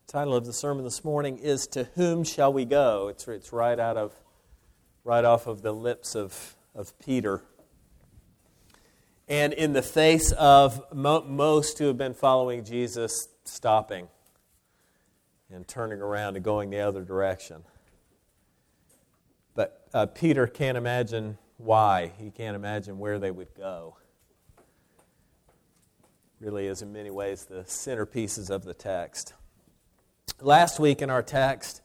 The title of the sermon this morning is "To Whom Shall We Go?" It's right off of the lips of Peter. And in the face of most who have been following Jesus stopping and turning around and going the other direction. But Peter can't imagine why. He can't imagine where they would go. Really is in many ways the centerpieces of the text. Last week in our text,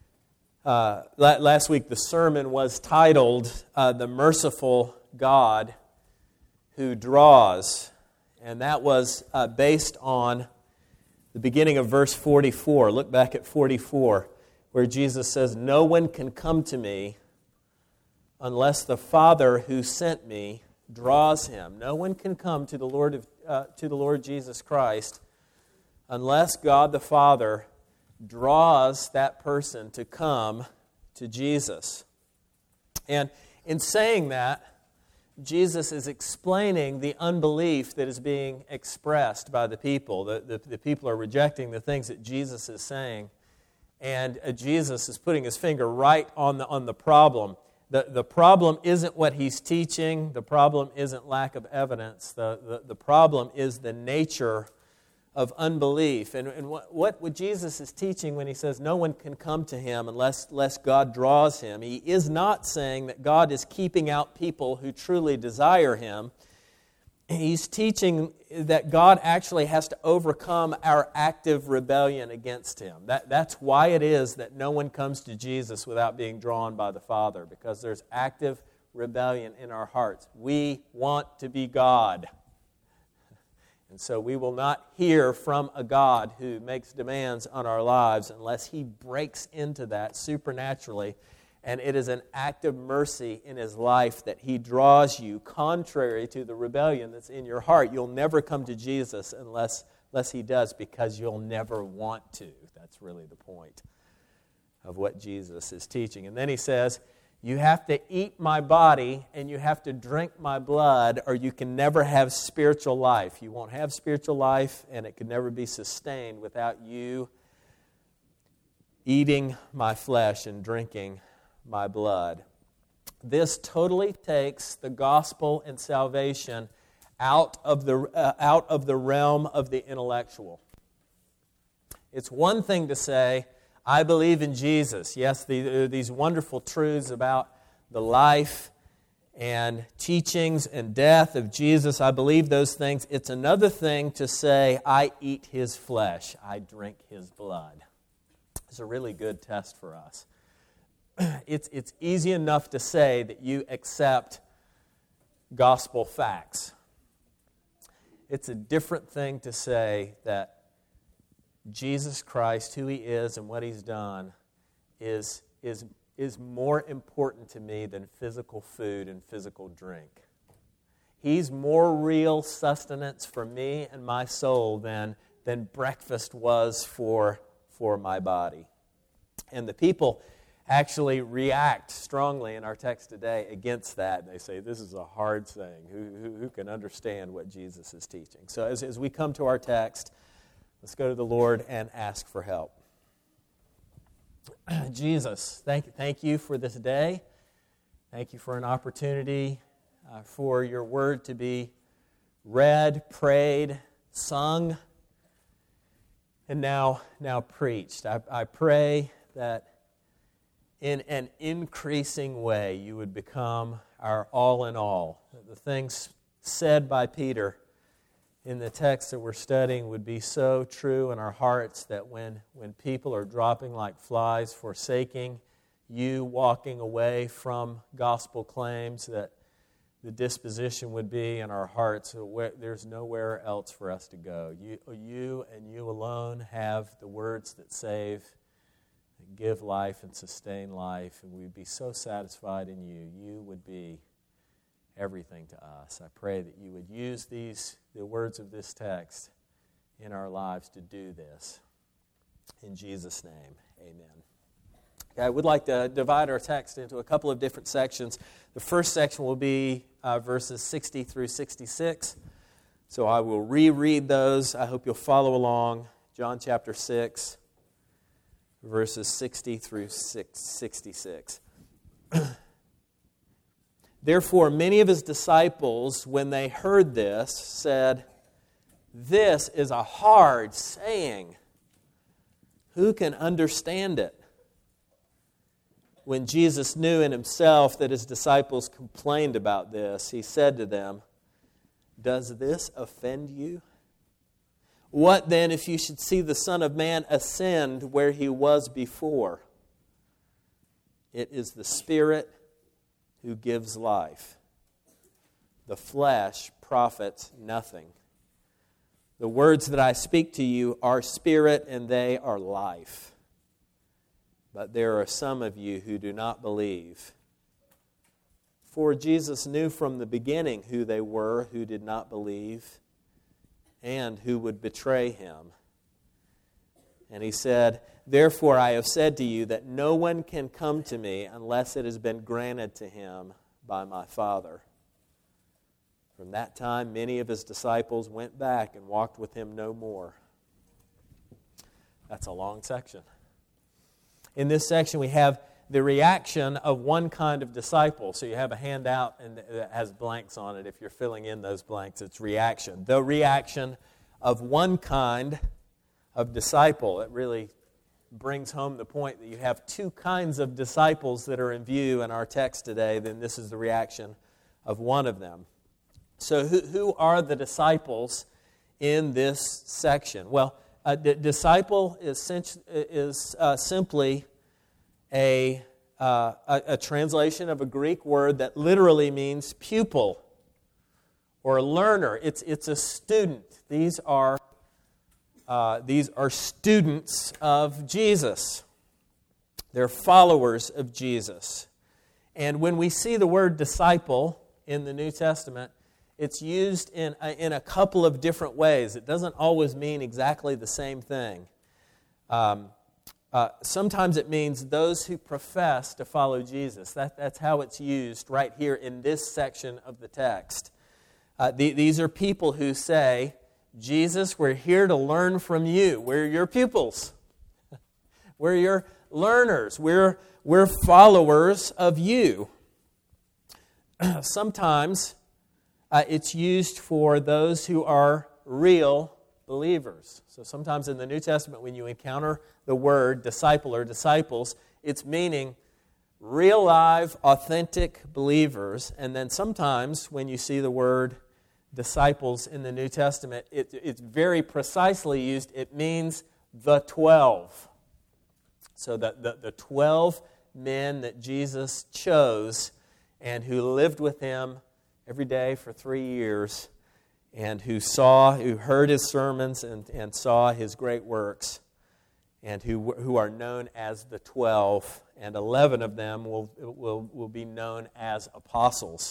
last week the sermon was titled, "The Merciful God Who Draws." And that was based on the beginning of verse 44. Look back at 44, where Jesus says, "No one can come to me unless the Father who sent me draws him." No one can come to the Lord Jesus Christ unless God the Father draws that person to come to Jesus. And in saying that, Jesus is explaining the unbelief that is being expressed by the people. The people are rejecting the things that Jesus is saying. And Jesus is putting his finger right on the problem. The problem isn't what he's teaching. The problem isn't lack of evidence. The problem is the nature of unbelief. And what Jesus is teaching when he says no one can come to him unless God draws him, he is not saying that God is keeping out people who truly desire him. He's teaching that God actually has to overcome our active rebellion against him. That's why it is that no one comes to Jesus without being drawn by the Father, because there's active rebellion in our hearts. We want to be God. And so we will not hear from a God who makes demands on our lives unless he breaks into that supernaturally. And it is an act of mercy in his life that he draws you contrary to the rebellion that's in your heart. You'll never come to Jesus unless he does, because you'll never want to. That's really the point of what Jesus is teaching. And then he says, you have to eat my body and you have to drink my blood, or you can never have spiritual life. You won't have spiritual life, and it can never be sustained without you eating my flesh and drinking my blood. This totally takes the gospel and salvation out of the realm of the intellectual. It's one thing to say, I believe in Jesus. Yes, these wonderful truths about the life and teachings and death of Jesus. I believe those things. It's another thing to say, I eat his flesh. I drink his blood. It's a really good test for us. It's easy enough to say that you accept gospel facts. It's a different thing to say that Jesus Christ, who he is and what he's done, is more important to me than physical food and physical drink. He's more real sustenance for me and my soul than breakfast was for my body. And the people actually react strongly in our text today against that. They say, this is a hard saying. Who can understand what Jesus is teaching? So as we come to our text, let's go to the Lord and ask for help. Jesus, thank you for this day. Thank you for an opportunity for your word to be read, prayed, sung, and now preached. I pray that in an increasing way you would become our all in all. The things said by Peter in the text that we're studying would be so true in our hearts that when people are dropping like flies, forsaking you, walking away from gospel claims, that the disposition would be in our hearts, there's nowhere else for us to go. You and you alone have the words that save, that give life and sustain life, and we'd be so satisfied in you. You would be everything to us. I pray that you would use the words of this text in our lives to do this. In Jesus' name, amen. Okay, I would like to divide our text into a couple of different sections. The first section will be verses 60 through 66. So I will reread those. I hope you'll follow along. John chapter 6, verses 60 through 66. Therefore, many of his disciples, when they heard this, said, "This is a hard saying. Who can understand it?" When Jesus knew in himself that his disciples complained about this, he said to them, "Does this offend you? What then if you should see the Son of Man ascend where he was before? It is the Spirit who gives life. The flesh profits nothing. The words that I speak to you are spirit and they are life. But there are some of you who do not believe." For Jesus knew from the beginning who they were who did not believe and who would betray him. And he said, "Therefore I have said to you that no one can come to me unless it has been granted to him by my Father." From that time, many of his disciples went back and walked with him no more. That's a long section. In this section, we have the reaction of one kind of disciple. So you have a handout and that has blanks on it. If you're filling in those blanks, it's reaction. The reaction of one kind of disciple. It really brings home the point that you have two kinds of disciples that are in view in our text today. Then this is the reaction of one of them. So who are the disciples in this section? Well, a disciple is simply a translation of a Greek word that literally means pupil or learner. It's a student. These are students of Jesus. They're followers of Jesus. And when we see the word disciple in the New Testament, it's used in a couple of different ways. It doesn't always mean exactly the same thing. Sometimes it means those who profess to follow Jesus. That's how it's used right here in this section of the text. These are people who say, "Jesus, we're here to learn from you. We're your pupils. We're your learners. We're followers of you." Sometimes it's used for those who are real believers. So sometimes in the New Testament, when you encounter the word disciple or disciples, it's meaning real, live, authentic believers. And then sometimes when you see the word disciples in the New Testament, it's very precisely used. It means the 12. So the 12 men that Jesus chose and who lived with him every day for 3 years, and who heard his sermons and saw his great works, and who are known as the 12, and 11 of them will be known as apostles.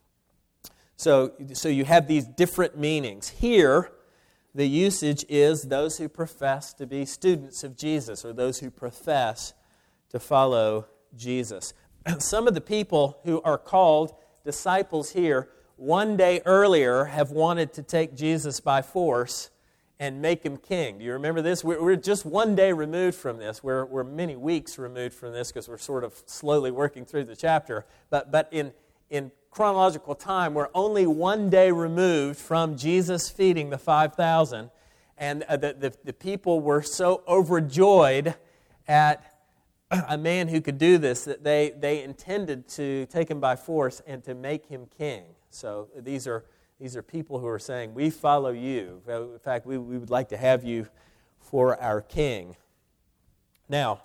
So you have these different meanings. Here, the usage is those who profess to be students of Jesus, or those who profess to follow Jesus. Some of the people who are called disciples here, one day earlier, have wanted to take Jesus by force and make him king. Do you remember this? We're just one day removed from this. We're many weeks removed from this because we're sort of slowly working through the chapter. But in chronological time, we're only one day removed from Jesus feeding the 5,000. And the people were so overjoyed at a man who could do this that they intended to take him by force and to make him king. So these are people who are saying, "We follow you. In fact, we would like to have you for our king." Now,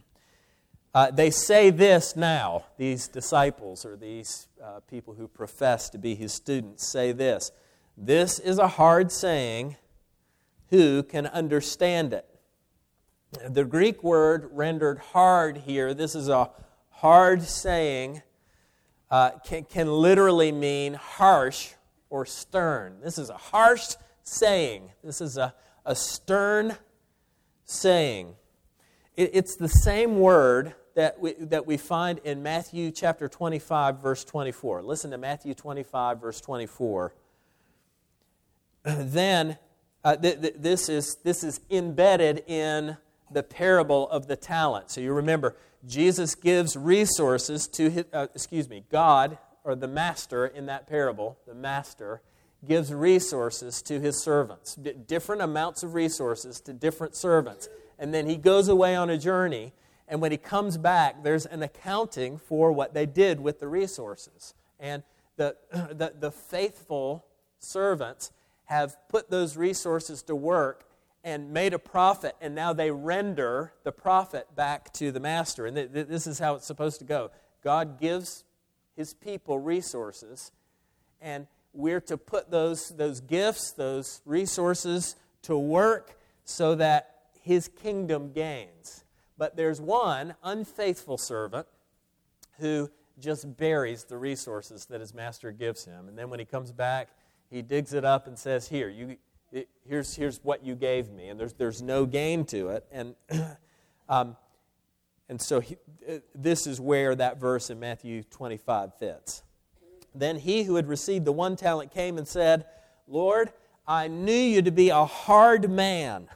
they say this now, these disciples or these people who profess to be his students say this: "This is a hard saying. Who can understand it?" The Greek word rendered hard here, this is a hard saying, can literally mean harsh or stern. This is a harsh saying. This is a stern saying. It's the same word that we find in Matthew chapter 25, verse 24. Listen to Matthew 25, verse 24. Then, this is embedded in the parable of the talent. So you remember, Jesus gives resources to his, God, or the master in that parable, the master, gives resources to his servants, different amounts of resources to different servants. And then he goes away on a journey, and when he comes back, there's an accounting for what they did with the resources. And the faithful servants have put those resources to work and made a profit, and now they render the profit back to the master. And this is how it's supposed to go. God gives his people resources, and we're to put those gifts, those resources to work so that his kingdom gains. But there's one unfaithful servant who just buries the resources that his master gives him. And then when he comes back, he digs it up and says, here's what you gave me. And there's no gain to it. And so this is where that verse in Matthew 25 fits. Then he who had received the 1 talent came and said, Lord, I knew you to be a hard man,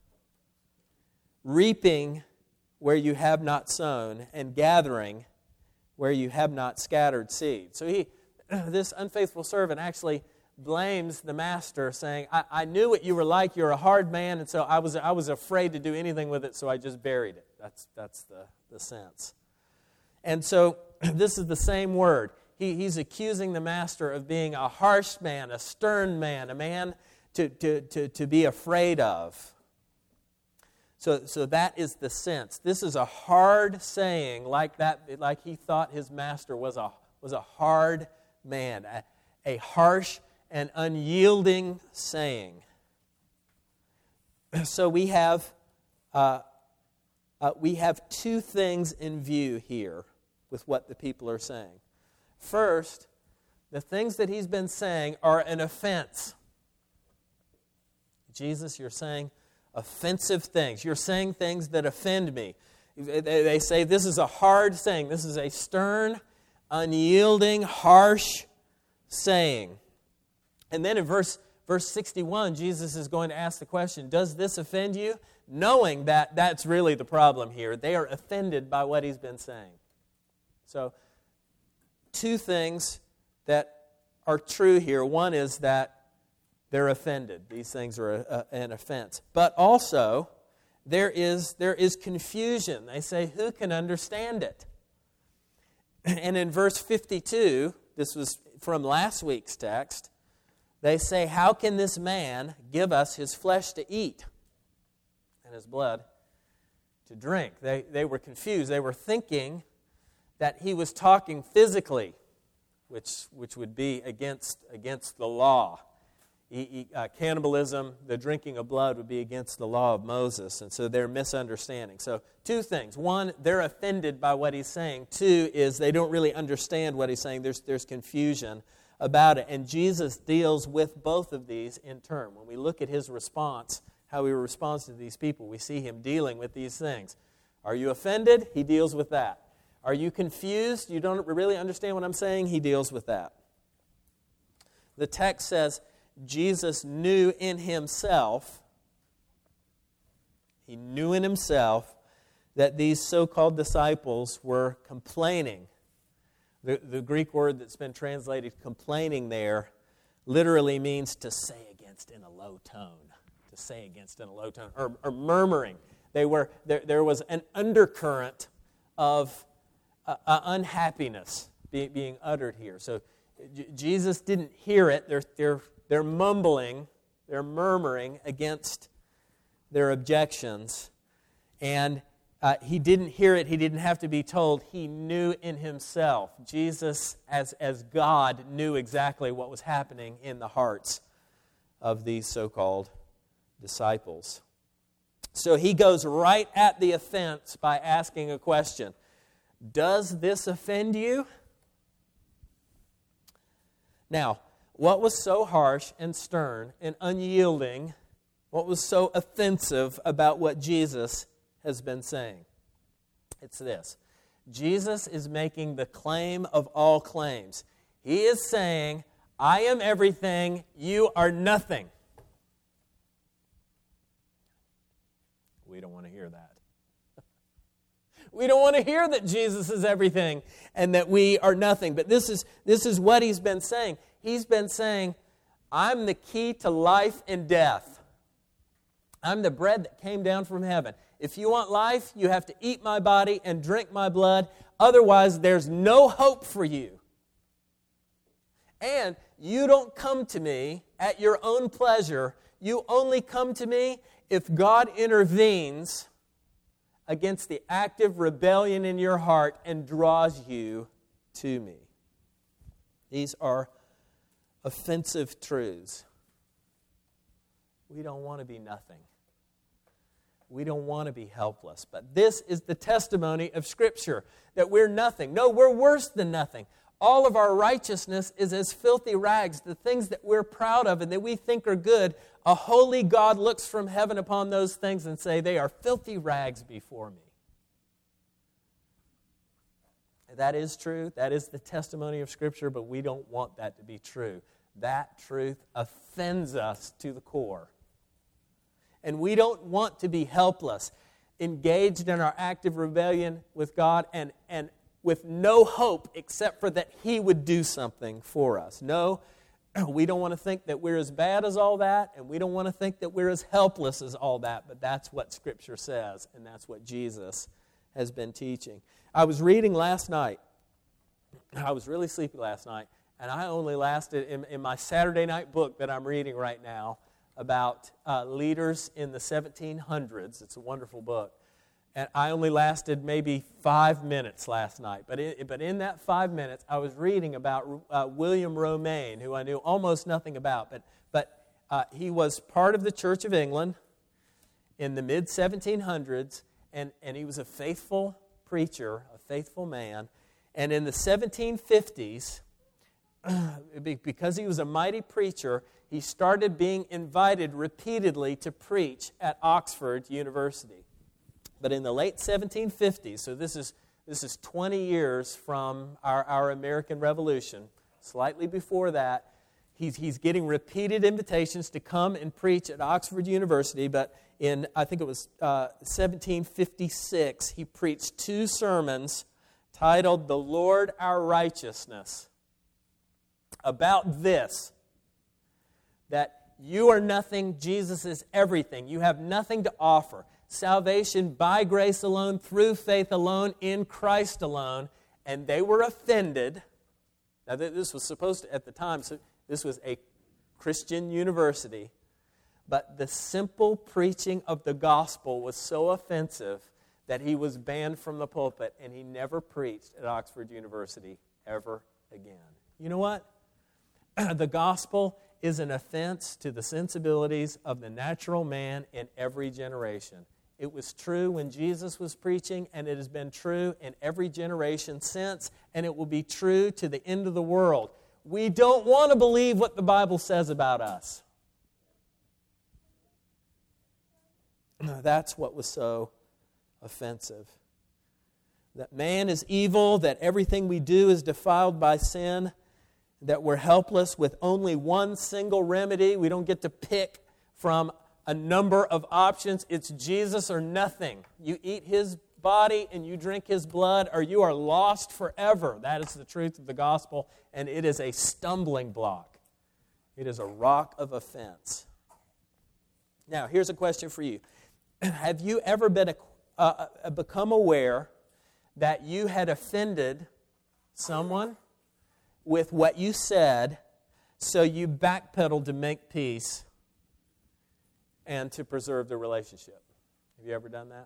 reaping where you have not sown, and gathering where you have not scattered seed. So this unfaithful servant actually blames the master, saying, I knew what you were like. You're a hard man, and so I was afraid to do anything with it, so I just buried it. That's the sense. And so this is the same word. He's accusing the master of being a harsh man, a stern man, a man to be afraid of. So that is the sense. This is a hard saying, like he thought his master was a hard man, a harsh and unyielding saying. So we have two things in view here with what the people are saying. First, the things that he's been saying are an offense. Jesus, you're saying offensive things. You're saying things that offend me. They say this is a hard saying. This is a stern, unyielding, harsh saying. And then in verse 61, Jesus is going to ask the question, does this offend you? Knowing that that's really the problem here. They are offended by what he's been saying. So, two things that are true here. One is that they're offended. These things are an offense. But also, there is confusion. They say, who can understand it? And in verse 52, this was from last week's text, they say, how can this man give us his flesh to eat and his blood to drink? They were confused. They were thinking that he was talking physically, which would be against the law. Cannibalism, the drinking of blood, would be against the law of Moses, and so they're misunderstanding. So two things. One, they're offended by what he's saying. Two is they don't really understand what he's saying. There's confusion about it, and Jesus deals with both of these in turn. When we look at his response, how he responds to these people, we see him dealing with these things. Are you offended? He deals with that. Are you confused? You don't really understand what I'm saying? He deals with that. The text says, Jesus knew in himself, he knew in himself that these so-called disciples were complaining. The Greek word that's been translated complaining there literally means to say against in a low tone. To say against in a low tone. Or murmuring. There was an undercurrent of unhappiness being uttered here. So Jesus didn't hear it. They're mumbling, they're murmuring against their objections. And he didn't hear it, he didn't have to be told. He knew in himself. Jesus, as God, knew exactly what was happening in the hearts of these so-called disciples. So he goes right at the offense by asking a question. Does this offend you? Now, what was so harsh and stern and unyielding, what was so offensive about what Jesus has been saying? It's this. Jesus is making the claim of all claims. He is saying, I am everything, you are nothing. We don't want to hear that. We don't want to hear that Jesus is everything and that we are nothing. But this is what he's been saying. He's been saying, I'm the key to life and death. I'm the bread that came down from heaven. If you want life, you have to eat my body and drink my blood. Otherwise, there's no hope for you. And you don't come to me at your own pleasure. You only come to me if God intervenes against the active rebellion in your heart and draws you to me. These are offensive truths. We don't want to be nothing. We don't want to be helpless. But this is the testimony of Scripture, that we're nothing. No, we're worse than nothing. All of our righteousness is as filthy rags. The things that we're proud of and that we think are good, a holy God looks from heaven upon those things and say, they are filthy rags before me. That is true. That is the testimony of Scripture, but we don't want that to be true. That truth offends us to the core. And we don't want to be helpless, engaged in our active rebellion with God and with no hope except for that He would do something for us. No, we don't want to think that we're as bad as all that, and we don't want to think that we're as helpless as all that, but that's what Scripture says, and that's what Jesus has been teaching. I was reading last night. I was really sleepy last night, and I only lasted, in my Saturday night book that I'm reading right now, about leaders in the 1700s. It's a wonderful book. And I only lasted maybe 5 minutes last night. But in that 5 minutes, I was reading about William Romaine, who I knew almost nothing about. But he was part of the Church of England in the mid-1700s, and he was a faithful preacher, a faithful man. And in the 1750s, because he was a mighty preacher, he started being invited repeatedly to preach at Oxford University. But in the late 1750s, so this is 20 years from our American Revolution, slightly before that, he's getting repeated invitations to come and preach at Oxford University, but in, I think it was 1756, he preached 2 sermons titled, "The Lord Our Righteousness," about this, that you are nothing, Jesus is everything. You have nothing to offer. Salvation by grace alone, through faith alone, in Christ alone. And they were offended. Now, this was supposed to, at the time, so this was a Christian university. But the simple preaching of the gospel was so offensive that he was banned from the pulpit, and he never preached at Oxford University ever again. You know what? The gospel is an offense to the sensibilities of the natural man in every generation. It was true when Jesus was preaching, and it has been true in every generation since, and it will be true to the end of the world. We don't want to believe what the Bible says about us. That's what was so offensive. That man is evil, that everything we do is defiled by sin, that we're helpless with only one single remedy. We don't get to pick from a number of options. It's Jesus or nothing. You eat His body and you drink His blood, or you are lost forever. That is the truth of the gospel, and it is a stumbling block. It is a rock of offense. Now, here's a question for you. Have you ever become aware that you had offended someone with what you said, so you backpedaled to make peace and to preserve the relationship? Have you ever done that?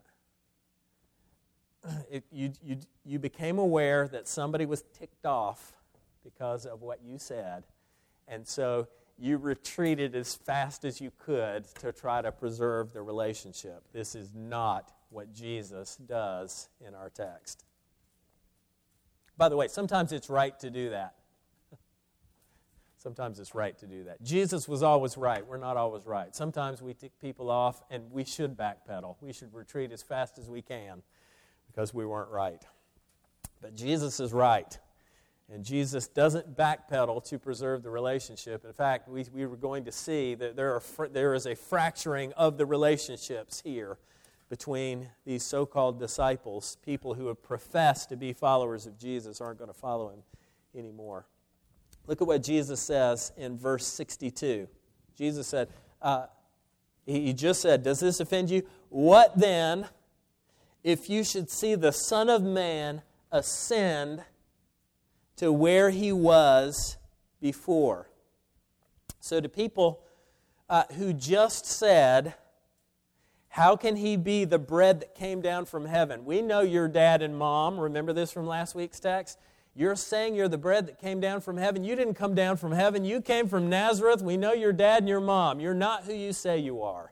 You became aware that somebody was ticked off because of what you said, and so you retreated as fast as you could to try to preserve the relationship. This is not what Jesus does in our text. By the way, sometimes it's right to do that. Sometimes it's right to do that. Jesus was always right. We're not always right. Sometimes we tick people off, and we should backpedal. We should retreat as fast as we can because we weren't right. But Jesus is right. And Jesus doesn't backpedal to preserve the relationship. In fact, we were going to see that there is a fracturing of the relationships here between these so-called disciples. People who have professed to be followers of Jesus aren't going to follow him anymore. Look at what Jesus says in verse 62. Jesus said, he just said, does this offend you? What then if you should see the Son of Man ascend to where he was before? So to people who just said, how can he be the bread that came down from heaven? We know your dad and mom. Remember this from last week's text? You're saying you're the bread that came down from heaven. You didn't come down from heaven. You came from Nazareth. We know your dad and your mom. You're not who you say you are.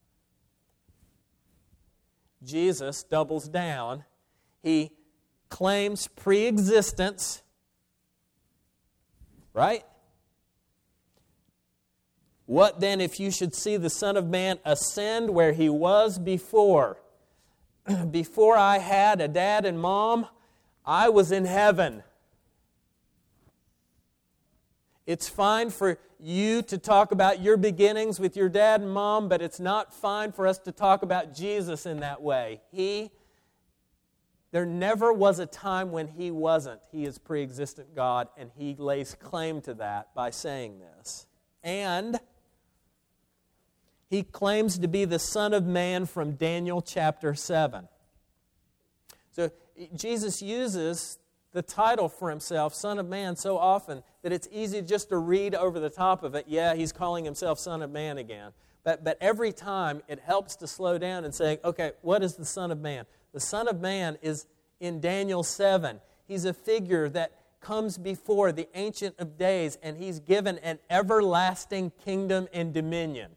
Jesus doubles down. He claims pre-existence. Right? What then if you should see the Son of Man ascend where he was before? Before I had a dad and mom, I was in heaven. It's fine for you to talk about your beginnings with your dad and mom, but it's not fine for us to talk about Jesus in that way. There never was a time when he wasn't. He is pre-existent God, and he lays claim to that by saying this. And he claims to be the Son of Man from Daniel chapter 7. So Jesus uses the title for himself, Son of Man, so often that it's easy just to read over the top of it. Yeah, he's calling himself Son of Man again. But every time it helps to slow down and say, okay, what is the Son of Man? The Son of Man is in Daniel 7. He's a figure that comes before the Ancient of Days, and he's given an everlasting kingdom and dominion.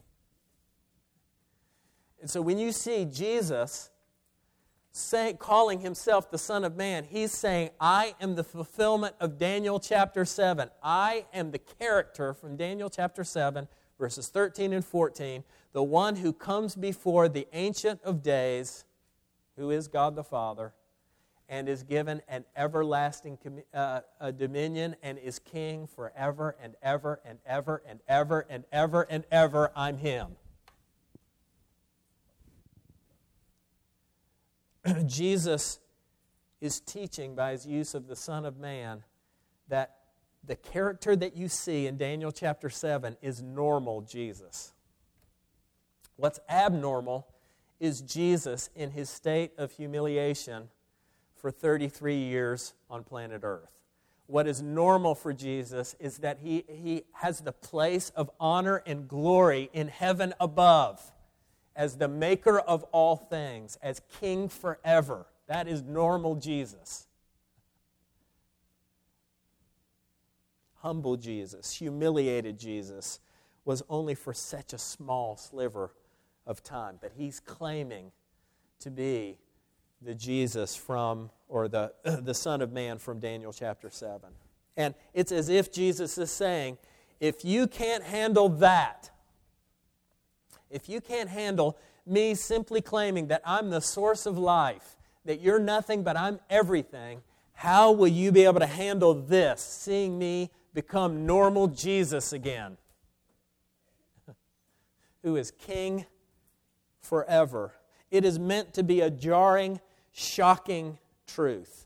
And so when you see Jesus calling himself the Son of Man, he's saying, I am the fulfillment of Daniel chapter 7. I am the character from Daniel chapter 7, verses 13 and 14, the one who comes before the Ancient of Days, who is God the Father, and is given an everlasting dominion and is king forever and ever and ever and ever and ever and ever. I'm him. Jesus is teaching by his use of the Son of Man that the character that you see in Daniel chapter 7 is normal Jesus. What's abnormal is Jesus in his state of humiliation for 33 years on planet Earth. What is normal for Jesus is that he has the place of honor and glory in heaven above, as the maker of all things, as king forever. That is normal Jesus. Humble Jesus, humiliated Jesus, was only for such a small sliver of time. But he's claiming to be the Jesus from, or the Son of Man from Daniel chapter 7. And it's as if Jesus is saying, if you can't handle that, if you can't handle me simply claiming that I'm the source of life, that you're nothing but I'm everything, how will you be able to handle this, seeing me become normal Jesus again, who is king forever? It is meant to be a jarring, shocking truth.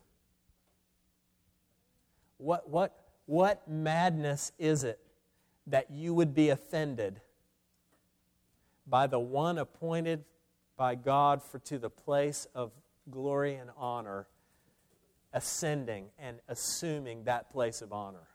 What madness is it that you would be offended by the one appointed by God to the place of glory and honor, ascending and assuming that place of honor?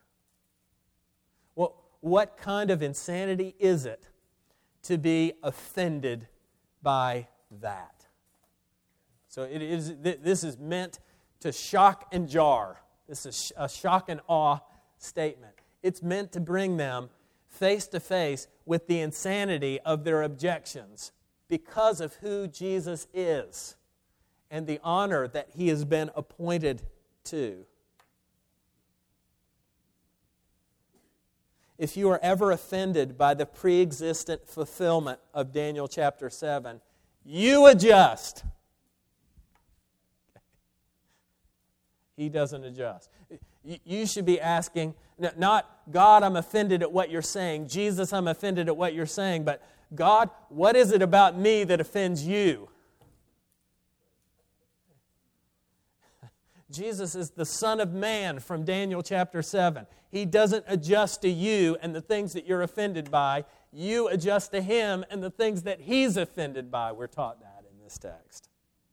What kind of insanity is it to be offended by that? So this is meant to shock and jar. This is a shock and awe statement. It's meant to bring them face to face with the insanity of their objections because of who Jesus is and the honor that he has been appointed to. If you are ever offended by the pre-existent fulfillment of Daniel chapter 7, you adjust. He doesn't adjust. You should be asking, not, God, I'm offended at what you're saying. Jesus, I'm offended at what you're saying. But God, what is it about me that offends you? Jesus is the Son of Man from Daniel chapter 7. He doesn't adjust to you and the things that you're offended by. You adjust to Him and the things that He's offended by. We're taught that in this text.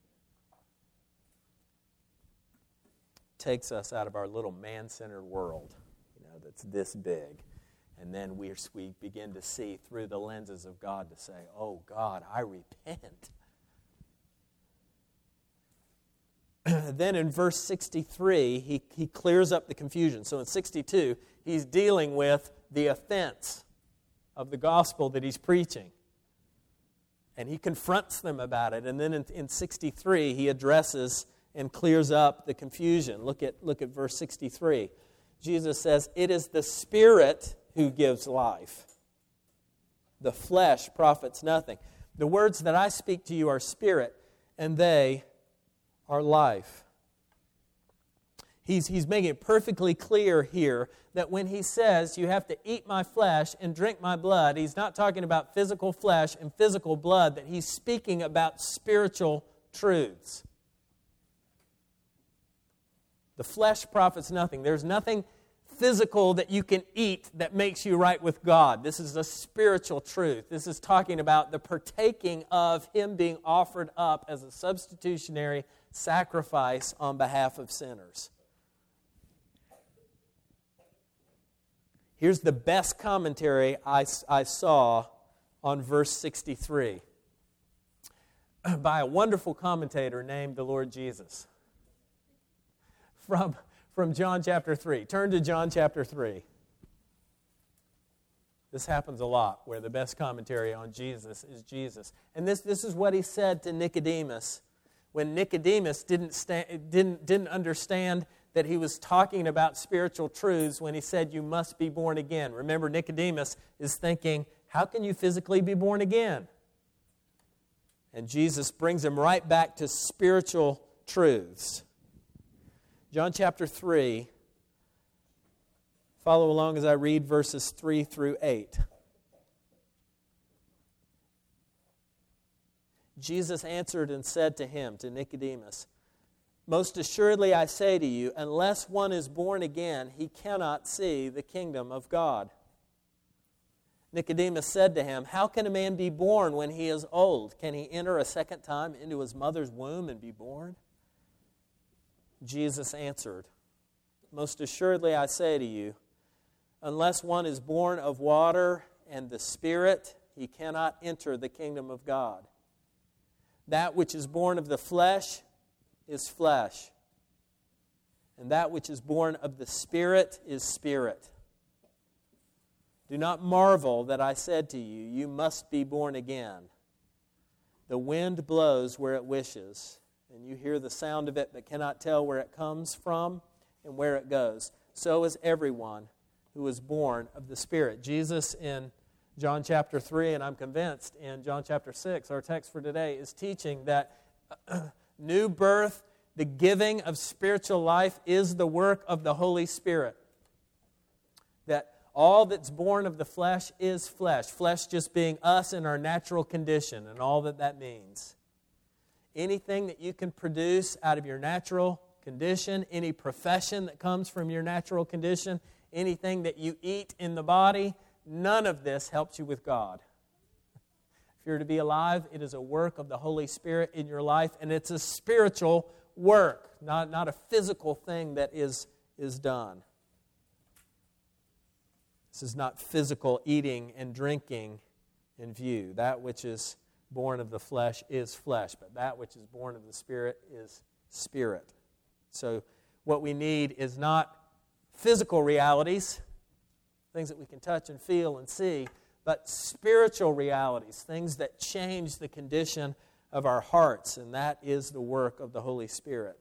Takes us out of our little man-centered world, that's this big. And then we begin to see through the lenses of God to say, oh God, I repent. Then in verse 63, he clears up the confusion. So in 62, he's dealing with the offense of the gospel that he's preaching. And he confronts them about it. And then in 63, he addresses and clears up the confusion. Look at verse 63. Jesus says, it is the Spirit who gives life. The flesh profits nothing. The words that I speak to you are spirit, and they are life. He's making it perfectly clear here that when he says you have to eat my flesh and drink my blood, he's not talking about physical flesh and physical blood, that he's speaking about spiritual truths. The flesh profits nothing. There's nothing physical that you can eat that makes you right with God. This is a spiritual truth. This is talking about the partaking of Him being offered up as a substitutionary sacrifice on behalf of sinners. Here's the best commentary I saw on verse 63 by a wonderful commentator named the Lord Jesus. From John chapter 3. Turn to John chapter 3. This happens a lot, where the best commentary on Jesus is Jesus. And this is what he said to Nicodemus when Nicodemus didn't understand that he was talking about spiritual truths when he said, you must be born again. Remember, Nicodemus is thinking, how can you physically be born again? And Jesus brings him right back to spiritual truths. John chapter 3, follow along as I read verses 3 through 8. Jesus answered and said to him, to Nicodemus, most assuredly I say to you, unless one is born again, he cannot see the kingdom of God. Nicodemus said to him, how can a man be born when he is old? Can he enter a second time into his mother's womb and be born? Jesus answered, most assuredly I say to you, unless one is born of water and the Spirit, he cannot enter the kingdom of God. That which is born of the flesh is flesh, and that which is born of the Spirit is spirit. Do not marvel that I said to you, you must be born again. The wind blows where it wishes, and you hear the sound of it but cannot tell where it comes from and where it goes. So is everyone who is born of the Spirit. Jesus in John chapter 3, and I'm convinced in John chapter 6, our text for today, is teaching that new birth, the giving of spiritual life, is the work of the Holy Spirit. That all that's born of the flesh is flesh. Flesh just being us in our natural condition and all that means. Anything that you can produce out of your natural condition, any profession that comes from your natural condition, anything that you eat in the body, none of this helps you with God. If you're to be alive, it is a work of the Holy Spirit in your life, and it's a spiritual work, not a physical thing that is done. This is not physical eating and drinking in view. That which is born of the flesh is flesh, but that which is born of the Spirit is spirit. So what we need is not physical realities, things that we can touch and feel and see, but spiritual realities, things that change the condition of our hearts, and that is the work of the Holy Spirit.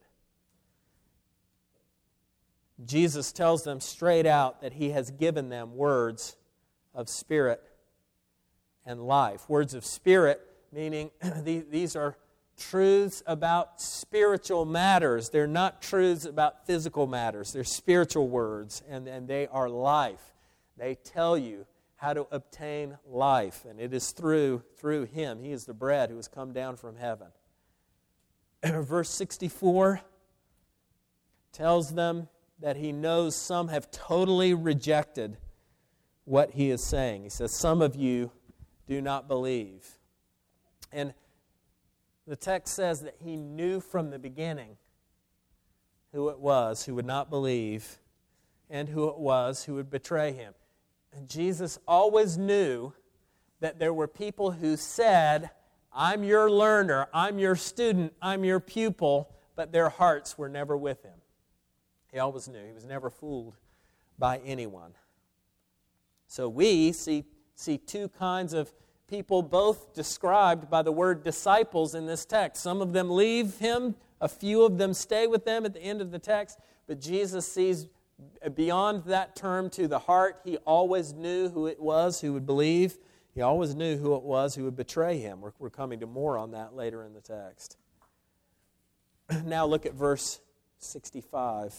Jesus tells them straight out that He has given them words of spirit and life. Words of spirit, meaning these are truths about spiritual matters. They're not truths about physical matters. They're spiritual words, and they are life. They tell you how to obtain life, and it is through Him. He is the bread who has come down from heaven. Verse 64, tells them that he knows some have totally rejected what he is saying. He says, some of you do not believe. And the text says that he knew from the beginning who it was who would not believe and who it was who would betray him. And Jesus always knew that there were people who said, I'm your learner, I'm your student, I'm your pupil, but their hearts were never with him. He always knew. He was never fooled by anyone. So we see two kinds of people, both described by the word disciples in this text. Some of them leave him, a few of them stay with them at the end of the text, but Jesus sees beyond that term to the heart. He always knew who it was who would believe. He always knew who it was who would betray him. We're coming to more on that later in the text. Now look at verse 65.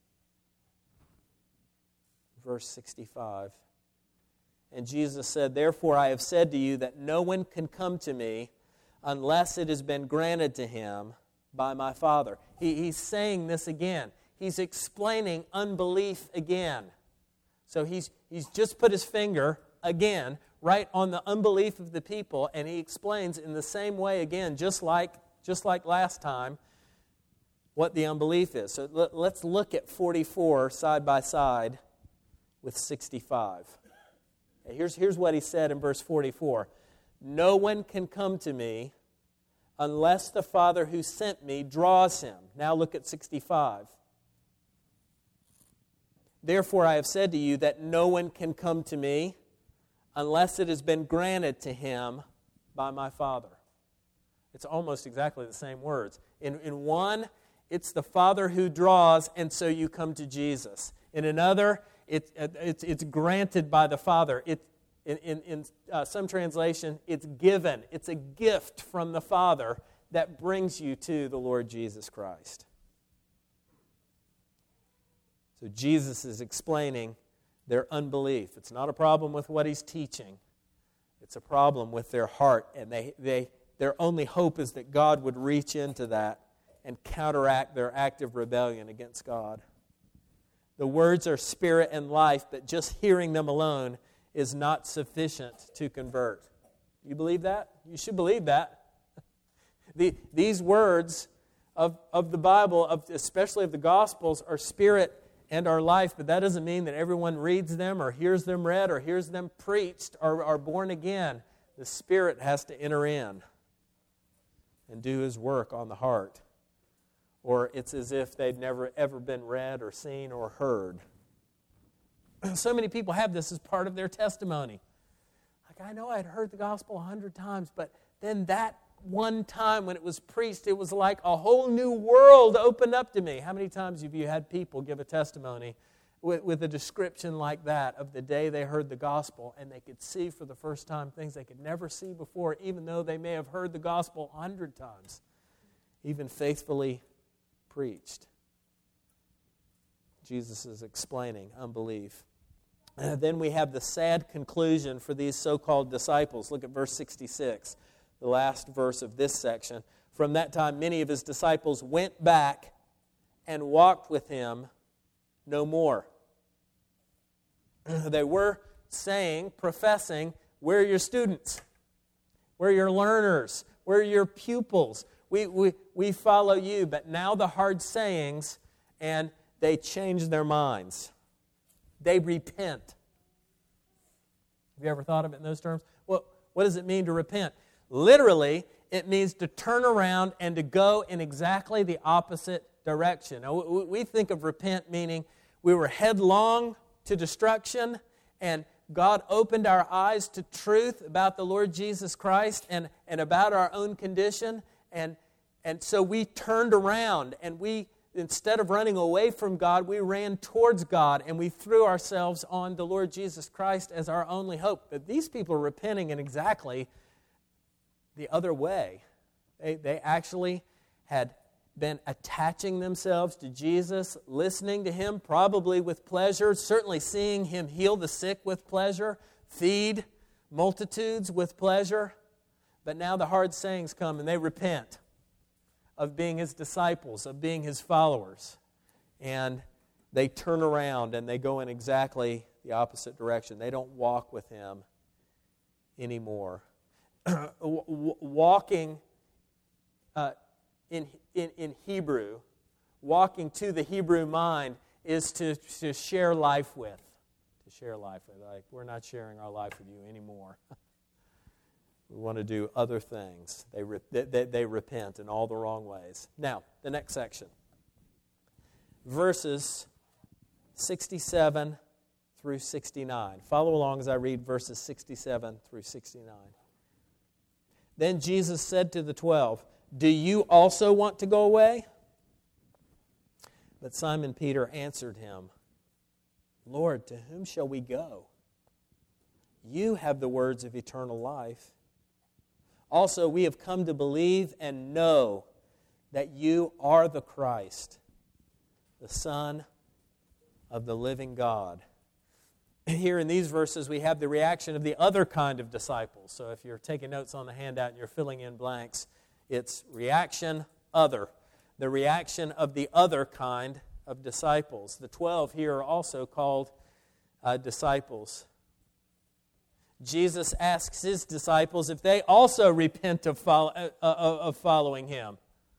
Verse 65. And Jesus said, therefore I have said to you that no one can come to me unless it has been granted to him by my Father. He's saying this again. He's explaining unbelief again. So he's just put his finger again right on the unbelief of the people, and he explains in the same way again, just like last time, what the unbelief is. So let's look at 44 side by side with 65. Here's what he said in verse 44. No one can come to me unless the Father who sent me draws him. Now look at 65. Therefore I have said to you that no one can come to me unless it has been granted to him by my Father. It's almost exactly the same words. In one, it's the Father who draws, and so you come to Jesus. In another, it's granted by the Father. In some translation, it's given. It's a gift from the Father that brings you to the Lord Jesus Christ. So Jesus is explaining their unbelief. It's not a problem with what he's teaching. It's a problem with their heart. And their only hope is that God would reach into that and counteract their active rebellion against God. The words are spirit and life, but just hearing them alone is not sufficient to convert. You believe that? You should believe that. These words of the Bible, especially of the Gospels, are spirit and our life, but that doesn't mean that everyone reads them or hears them read or hears them preached or are born again. The Spirit has to enter in and do His work on the heart. Or it's as if they'd never ever been read or seen or heard. So many people have this as part of their testimony. Like, I know I'd heard the gospel 100 times, but then that one time when it was preached, it was like a whole new world opened up to me. How many times have you had people give a testimony with a description like that of the day they heard the gospel and they could see for the first time things they could never see before, even though they may have heard the gospel 100 times, even faithfully preached? Jesus is explaining unbelief. Then we have the sad conclusion for these so-called disciples. Look at verse 66, the last verse of this section. From that time, many of his disciples went back and walked with him no more. They were saying, professing, we're your students, we're your learners, we're your pupils, we follow you. But now the hard sayings, and they change their minds. They repent. Have you ever thought of it in those terms? What does it mean to repent? Literally, it means to turn around and to go in exactly the opposite direction. Now, we think of repent meaning we were headlong to destruction, and God opened our eyes to truth about the Lord Jesus Christ and about our own condition, and so we turned around, and we, instead of running away from God, we ran towards God, and we threw ourselves on the Lord Jesus Christ as our only hope. But these people are repenting in exactly the other way. They actually had been attaching themselves to Jesus, listening to Him, probably with pleasure, certainly seeing Him heal the sick with pleasure, feed multitudes with pleasure. But now the hard sayings come, and they repent of being His disciples, of being His followers. and they turn around and they go in exactly the opposite direction. They don't walk with him anymore. Walking in Hebrew, walking to the Hebrew mind is to share life with. To share life with. Like, we're not sharing our life with you anymore. We want to do other things. They repent in all the wrong ways. Now, the next section. Verses 67 through 69. Follow along as I read verses 67 through 69. Then Jesus said to the 12, "Do you also want to go away?" But Simon Peter answered him, "Lord, to whom shall we go? You have the words of eternal life. Also, we have come to believe and know that you are the Christ, the Son of the living God." Here in these verses, we have the reaction of the other kind of disciples. So if you're taking notes on the handout and you're filling in blanks, it's reaction, other. The reaction of the other kind of disciples. The 12 here are also called disciples. Jesus asks his disciples if they also repent of following him.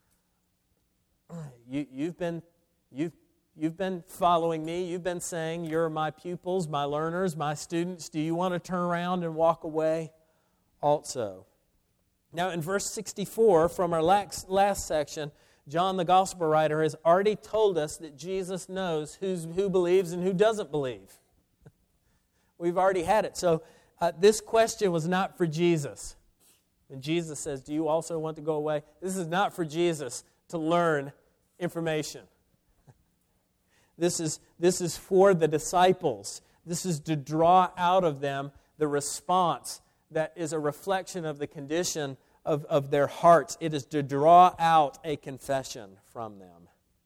You've been following me. You've been saying you're my pupils, my learners, my students. Do you want to turn around and walk away also? Now in verse 64 from our last section, John the Gospel writer has already told us that Jesus knows who believes and who doesn't believe. We've already had it. So this question was not for Jesus. When Jesus says, "Do you also want to go away?" This is not for Jesus to learn information. This is for the disciples. This is to draw out of them the response that is a reflection of the condition of their hearts. It is to draw out a confession from them.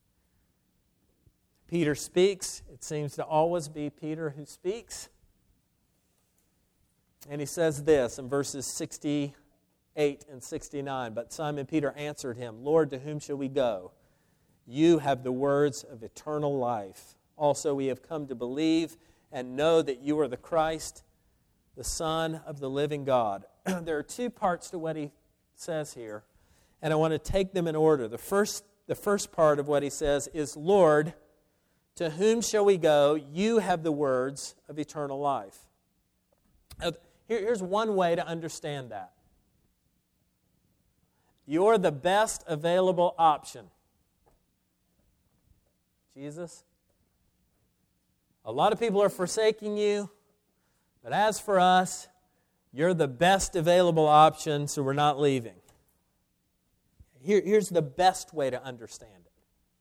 Peter speaks. It seems to always be Peter who speaks. And he says this in verses 68 and 69. But Simon Peter answered him, "Lord, to whom shall we go? You have the words of eternal life. Also, we have come to believe and know that you are the Christ, the Son of the living God." There are two parts to what he says here, and I want to take them in order. The first part of what he says is, "Lord, to whom shall we go? You have the words of eternal life." Here's one way to understand that. You're the best available option. Jesus, a lot of people are forsaking you, but as for us, you're the best available option, so we're not leaving. Here's the best way to understand it.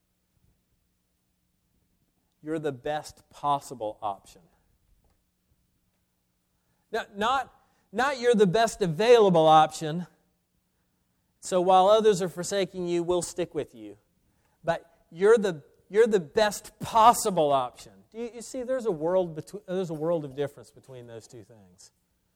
You're the best possible option. Now, not you're the best available option, so while others are forsaking you, we'll stick with you. But you're the best possible option. Do you see? There's a world of difference between those two things.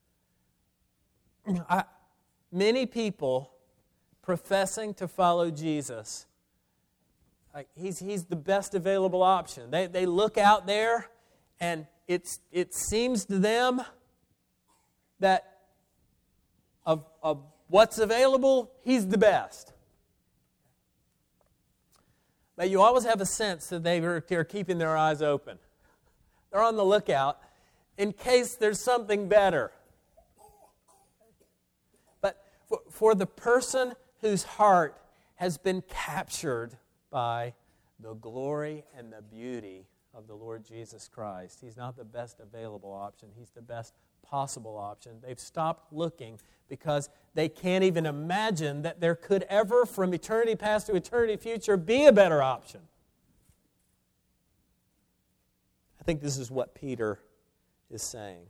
Many people professing to follow Jesus, he's the best available option. They look out there, and it seems to them that of what's available, he's the best. But you always have a sense that they're keeping their eyes open. They're on the lookout in case there's something better. But for the person whose heart has been captured by the glory and the beauty of the Lord Jesus Christ, he's not the best available option. He's the best possible option. They've stopped looking because they can't even imagine that there could ever, from eternity past to eternity future, be a better option. I think this is what Peter is saying.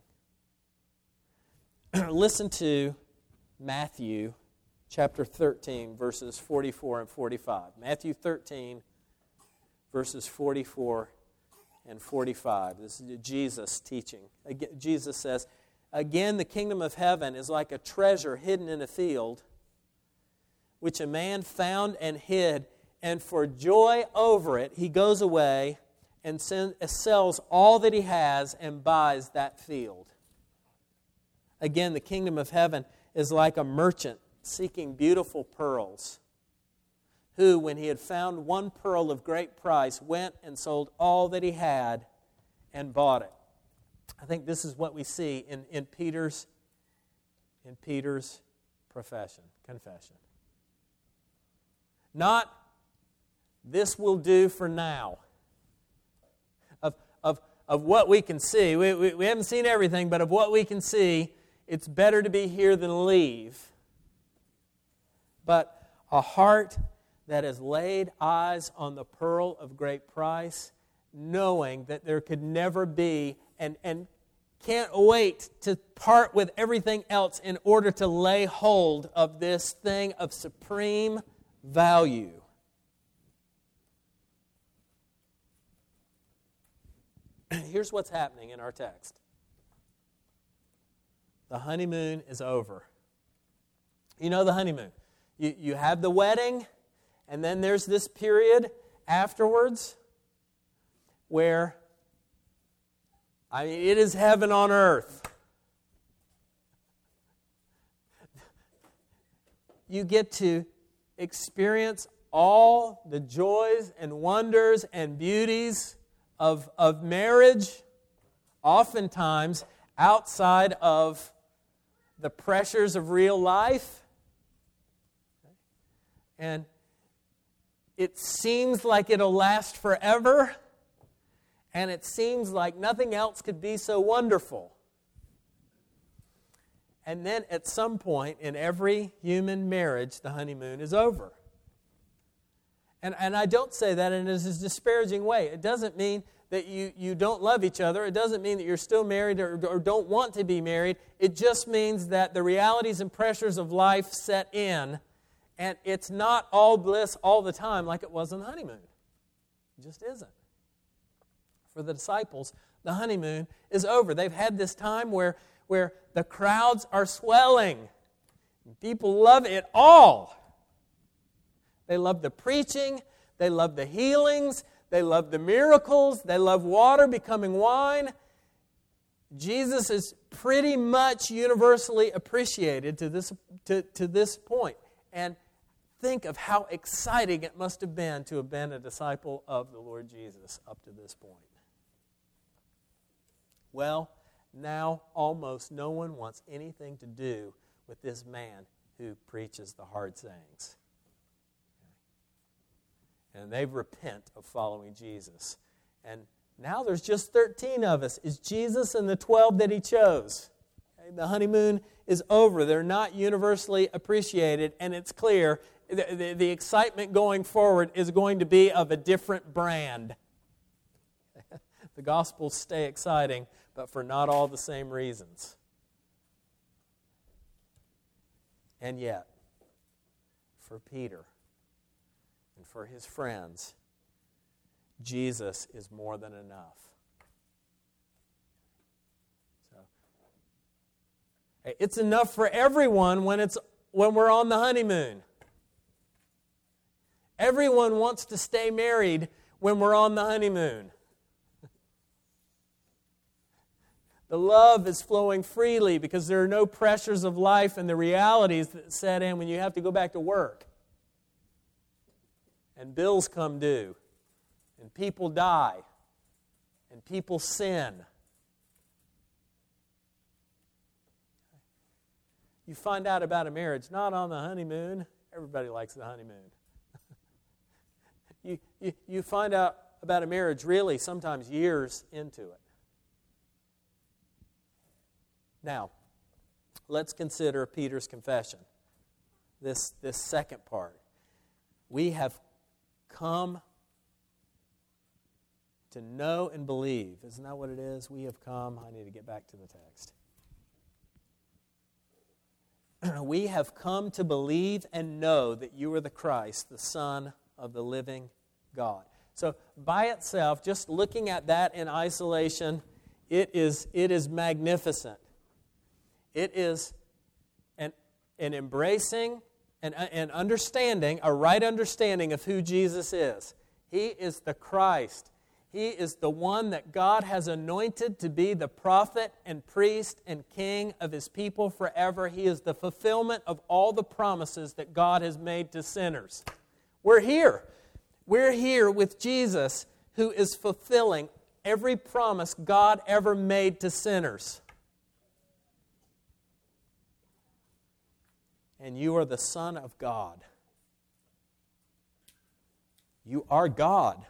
Listen to Matthew chapter 13, verses 44 and 45. Matthew 13, verses 44 and 45. This is Jesus teaching. Jesus says, "Again, the kingdom of heaven is like a treasure hidden in a field, which a man found and hid, And for joy over it, he goes away and sells all that he has and buys that field. Again, the kingdom of heaven is like a merchant seeking beautiful pearls, who, when he had found one pearl of great price, went and sold all that he had and bought it. I think this is what we see in Peter's confession. Not, this will do for now. Of what we can see. We haven't seen everything, but of what we can see, it's better to be here than leave. But a heart that has laid eyes on the pearl of great price, knowing that there could never be, and can't wait to part with everything else in order to lay hold of this thing of supreme value. Here's what's happening in our text. The honeymoon is over. You know the honeymoon. You have the wedding, and then there's this period afterwards where, it is heaven on earth. You get to experience all the joys and wonders and beauties of marriage, oftentimes outside of the pressures of real life. And it seems like it'll last forever, and it seems like nothing else could be so wonderful. And then at some point in every human marriage, the honeymoon is over. And I don't say that in a disparaging way. It doesn't mean that you don't love each other. It doesn't mean that you're still married or don't want to be married. It just means that the realities and pressures of life set in, and it's not all bliss all the time like it was on the honeymoon. It just isn't. For the disciples, the honeymoon is over. They've had this time where the crowds are swelling. People love it all. They love the preaching. They love the healings. They love the miracles. They love water becoming wine. Jesus is pretty much universally appreciated to this point. And think of how exciting it must have been to have been a disciple of the Lord Jesus up to this point. Well, now almost no one wants anything to do with this man who preaches the hard sayings. And they repent of following Jesus. And now there's just 13 of us. It's Jesus and the 12 that he chose. Okay? The honeymoon is over. They're not universally appreciated, and it's clear the excitement going forward is going to be of a different brand. The Gospels stay exciting, but for not all the same reasons. And yet, for Peter and for his friends, Jesus is more than enough. It's enough for everyone when we're on the honeymoon. Everyone wants to stay married when we're on the honeymoon. The love is flowing freely because there are no pressures of life and the realities that set in when you have to go back to work. And bills come due. And people die. And people sin. You find out about a marriage not on the honeymoon. Everybody likes the honeymoon. You find out about a marriage really sometimes years into it. Now, let's consider Peter's confession, this second part. We have come to know and believe. Isn't that what it is? We have come. I need to get back to the text. We have come to believe and know that you are the Christ, the Son of the living God. So by itself, just looking at that in isolation, it is magnificent. It is an embracing and understanding, a right understanding of who Jesus is. He is the Christ. He is the one that God has anointed to be the prophet and priest and king of His people forever. He is the fulfillment of all the promises that God has made to sinners. We're here. We're here with Jesus, who is fulfilling every promise God ever made to sinners. And you are the Son of God. You are God.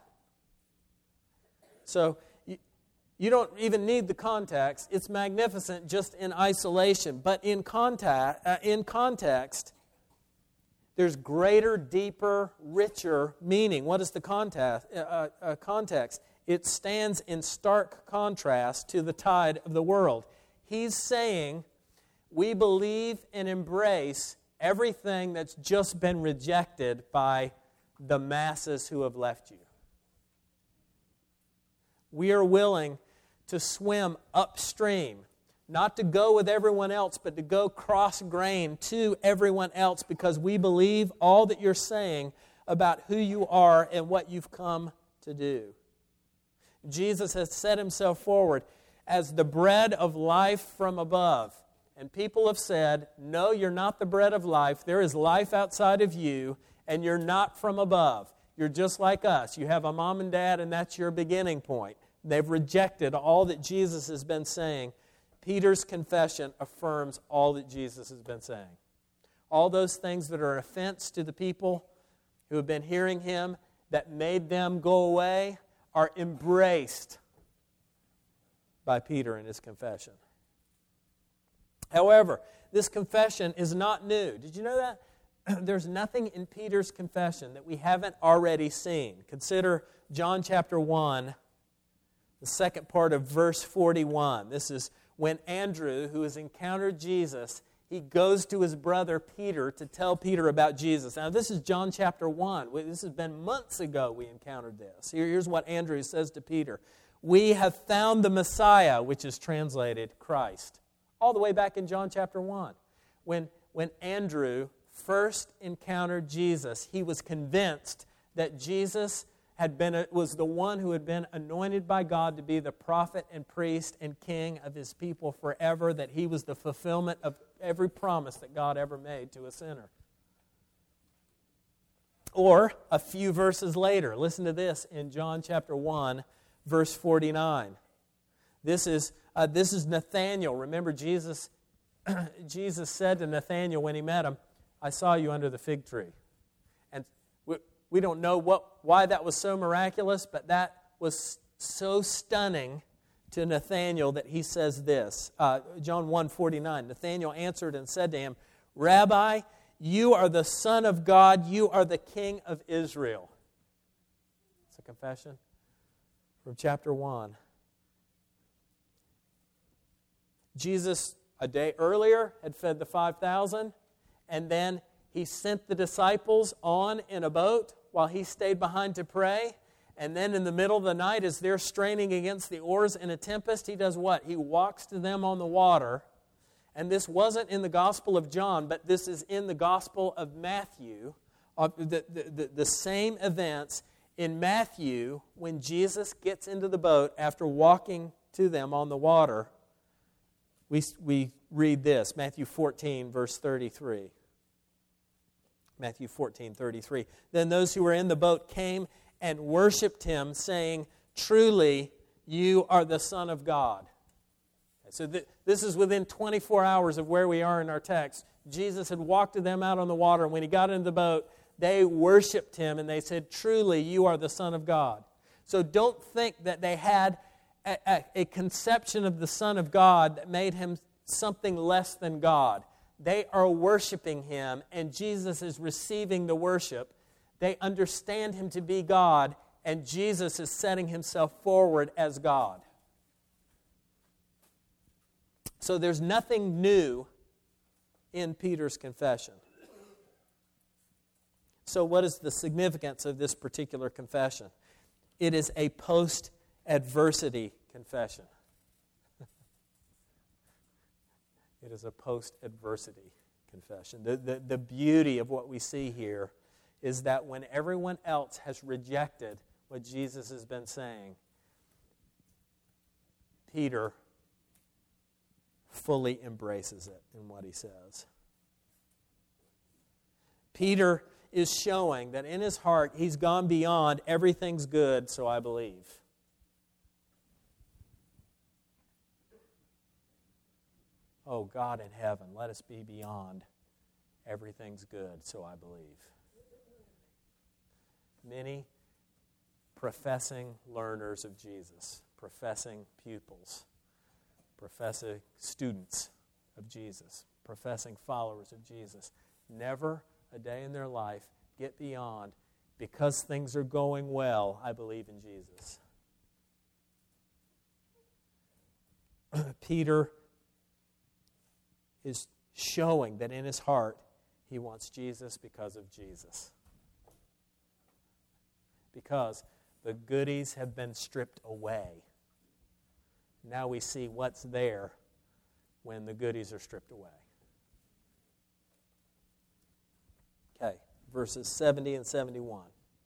So you don't even need the context. It's magnificent just in isolation. But in context, there's greater, deeper, richer meaning. What is the context? It stands in stark contrast to the tide of the world. He's saying, we believe and embrace everything that's just been rejected by the masses who have left you. We are willing to swim upstream, not to go with everyone else, but to go cross-grain to everyone else because we believe all that you're saying about who you are and what you've come to do. Jesus has set Himself forward as the bread of life from above. And people have said, no, you're not the bread of life. There is life outside of you, and you're not from above. You're just like us. You have a mom and dad, and that's your beginning point. They've rejected all that Jesus has been saying. Peter's confession affirms all that Jesus has been saying. All those things that are an offense to the people who have been hearing Him, that made them go away, are embraced by Peter in his confession. However, this confession is not new. Did you know that? There's nothing in Peter's confession that we haven't already seen. Consider John chapter 1, the second part of verse 41. This is when Andrew, who has encountered Jesus, he goes to his brother Peter to tell Peter about Jesus. Now, this is John chapter 1. This has been months ago we encountered this. Here's what Andrew says to Peter. We have found the Messiah, which is translated Christ. All the way back in John chapter 1. When Andrew first encountered Jesus, he was convinced that Jesus was the one who had been anointed by God to be the prophet and priest and king of His people forever, that He was the fulfillment of every promise that God ever made to a sinner. Or, a few verses later, listen to this in John chapter 1, verse 49. This is Nathanael. Remember, Jesus said to Nathanael when He met him, I saw you under the fig tree. And we don't know why that was so miraculous, but that was so stunning to Nathanael that he says this. John 1:49. Nathanael answered and said to Him, Rabbi, you are the Son of God, you are the King of Israel. It's a confession from chapter 1. Jesus, a day earlier, had fed the 5,000, and then He sent the disciples on in a boat while He stayed behind to pray. And then in the middle of the night, as they're straining against the oars in a tempest, He does what? He walks to them on the water. And this wasn't in the Gospel of John, but this is in the Gospel of Matthew. The same events in Matthew when Jesus gets into the boat after walking to them on the water. We read this, Matthew 14, verse 33. Matthew 14:33. Then those who were in the boat came and worshipped Him, saying, Truly, you are the Son of God. So this is within 24 hours of where we are in our text. Jesus had walked to them out on the water, and when He got into the boat, they worshipped Him, and they said, Truly, you are the Son of God. So don't think that they had a conception of the Son of God that made Him something less than God. They are worshiping Him, and Jesus is receiving the worship. They understand Him to be God, and Jesus is setting Himself forward as God. So there's nothing new in Peter's confession. So what is the significance of this particular confession? It is a post-adversity confession. It is a post-adversity confession. The beauty of what we see here is that when everyone else has rejected what Jesus has been saying, Peter fully embraces it in what he says. Peter is showing that in his heart he's gone beyond everything's good, so I believe. Oh, God in heaven, let us be beyond everything's good, so I believe. Many professing learners of Jesus, professing pupils, professing students of Jesus, professing followers of Jesus, never a day in their life get beyond, because things are going well, I believe in Jesus. Peter is showing that in his heart he wants Jesus because of Jesus. Because the goodies have been stripped away. Now we see what's there when the goodies are stripped away. Okay, verses 70 and 71.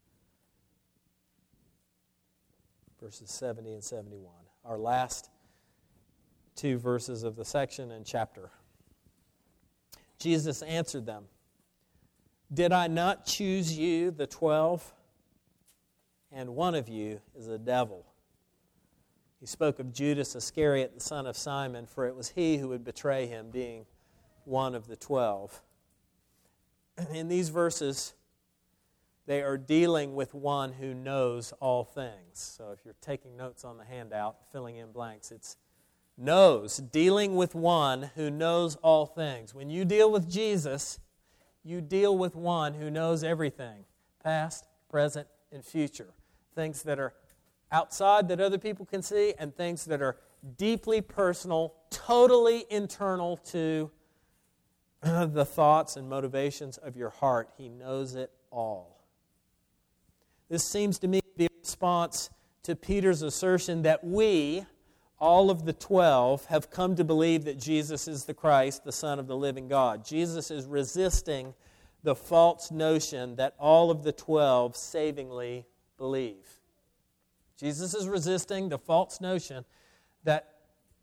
Verses 70 and 71. Our last two verses of the section and chapter. Jesus answered them, "Did I not choose you, the 12? And one of you is a devil." He spoke of Judas Iscariot, the son of Simon, for it was he who would betray him, being one of the 12. In these verses, they are dealing with one who knows all things. So if you're taking notes on the handout, filling in blanks, it's knows, dealing with one who knows all things. When you deal with Jesus, you deal with one who knows everything, past, present, and future. Things that are outside that other people can see, and things that are deeply personal, totally internal to the thoughts and motivations of your heart. He knows it all. This seems to me to be a response to Peter's assertion that we, all of the 12, have come to believe that Jesus is the Christ, the Son of the living God. Jesus is resisting the false notion that all of the 12 savingly believe. Jesus is resisting the false notion that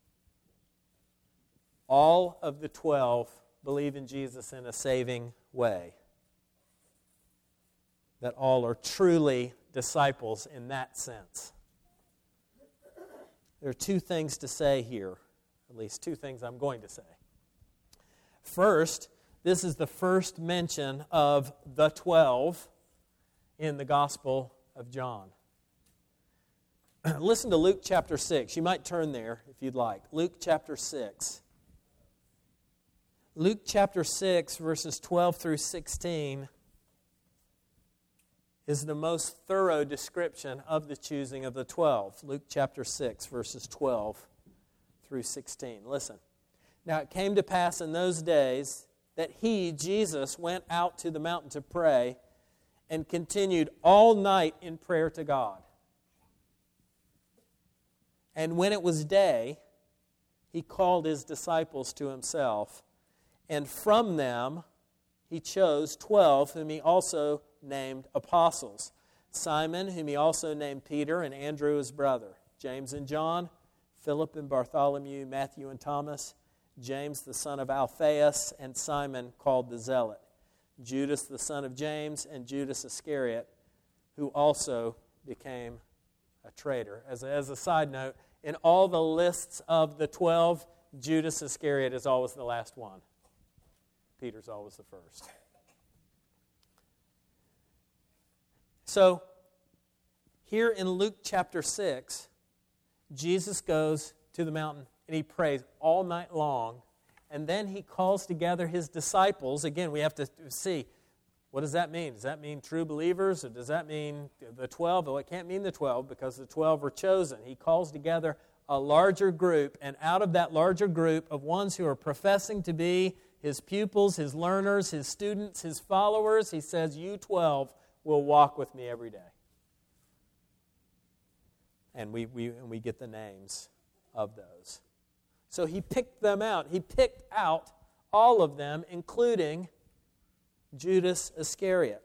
all of the 12 believe in Jesus in a saving way. That all are truly disciples in that sense. There are two things to say here, at least two things I'm going to say. First, this is the first mention of the 12 in the Gospel of John. Listen to Luke chapter 6. You might turn there if you'd like. Luke chapter 6. Luke chapter 6, verses 12 through 16 is the most thorough description of the choosing of the 12. Luke chapter 6, verses 12 through 16. Listen. Now it came to pass in those days that he, Jesus, went out to the mountain to pray and continued all night in prayer to God. And when it was day, he called his disciples to himself, and from them he chose 12, whom he also named apostles. Simon, whom he also named Peter, and Andrew his brother, James and John, Philip and Bartholomew, Matthew and Thomas, James the son of Alphaeus, and Simon called the Zealot, Judas the son of James, and Judas Iscariot, who also became a traitor. As a side note, in all the lists of the 12, Judas Iscariot is always the last one. Peter's always the first. So, here in Luke chapter 6, Jesus goes to the mountain and he prays all night long, and then he calls together his disciples. Again, we have to see, what does that mean? Does that mean true believers, or does that mean the 12? Well, it can't mean the 12 because the 12 were chosen. He calls together a larger group, and out of that larger group of ones who are professing to be his pupils, his learners, his students, his followers, he says, you 12 will walk with me every day. And we get the names of those. So he picked them out. He picked out all of them, including Judas Iscariot.